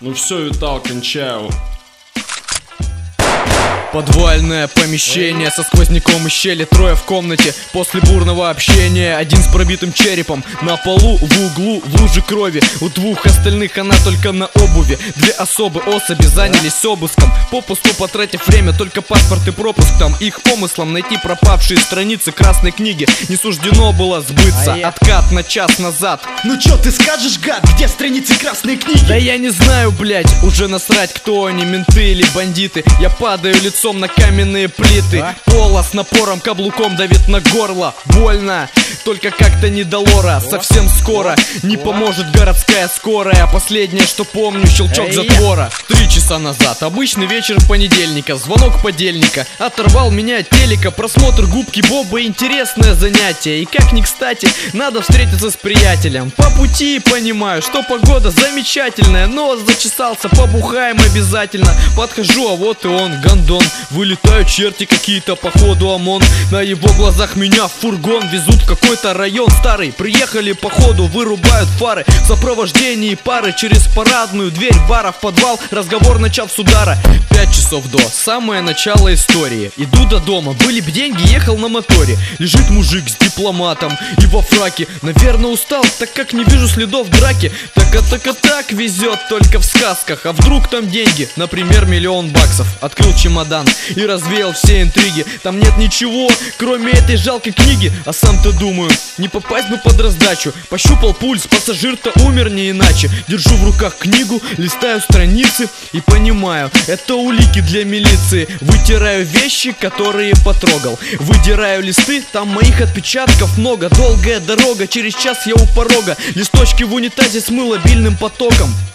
Ну все, Витал, кончаю. Подвальное помещение со сквозняком и щели. Трое в комнате после бурного общения. Один с пробитым черепом на полу, в углу, в луже крови. У двух остальных она только на обуви. Две особы особи занялись обыском, попусту потратив время. Только паспорт и пропуск там. Их помыслом найти пропавшие страницы красной книги не суждено было сбыться. Откат на час назад. Ну чё ты скажешь, гад, где страницы красной книги? Да я не знаю, блять, уже насрать, кто они, менты или бандиты. Я падаю лицом на каменные плиты. Пола с напором каблуком давит на горло. Больно, только как-то не до лора. Совсем скоро не поможет городская скорая. Последнее, что помню, щелчок затвора. 3 часа назад, обычный вечер понедельника. Звонок подельника оторвал меня от телека. Просмотр губки Боба, интересное занятие. И как ни кстати, надо встретиться с приятелем. По пути понимаю, что погода замечательная. Нос зачесался, побухаем обязательно. Подхожу, а вот и он, гондон. Вылетают черти какие-то, походу ОМОН. На его глазах меня в фургон везут в какой-то район старый. Приехали походу, вырубают фары. В сопровождении пары через парадную дверь бара в подвал. Разговор начав с удара. 5 часов до, самое начало истории. Иду до дома, были б деньги, ехал на моторе. Лежит мужик с дипломатом и во фраке. Наверное устал, так как не вижу следов драки. Так везет только в сказках. А вдруг там деньги, например, $1 000 000. Открыл чемодан и развеял все интриги. Там нет ничего, кроме этой жалкой книги. А сам-то думаю, не попасть бы под раздачу. Пощупал пульс, пассажир-то умер не иначе. Держу в руках книгу, листаю страницы и понимаю, это улики для милиции. Вытираю вещи, которые потрогал. Выдираю листы, там моих отпечатков много. Долгая дорога, через час я у порога. Листочки в унитазе смыл обильным потоком.